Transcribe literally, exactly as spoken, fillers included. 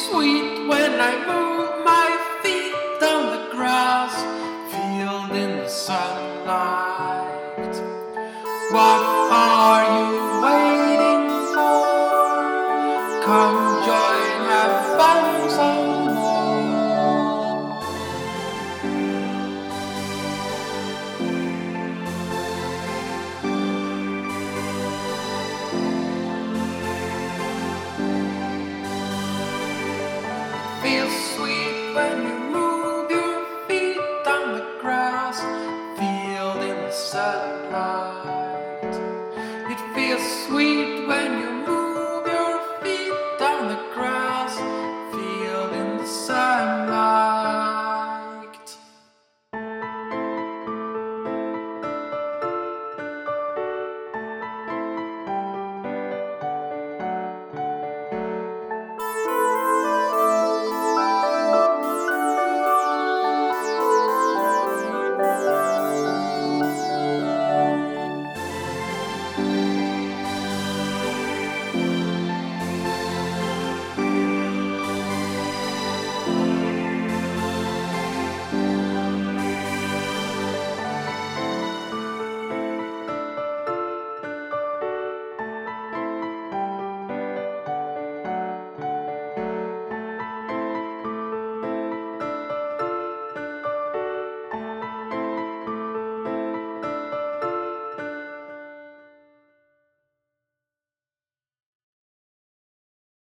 sweet when I move my feet on the grass, field in the sunlight. What are you waiting for? Come join, have fun some more.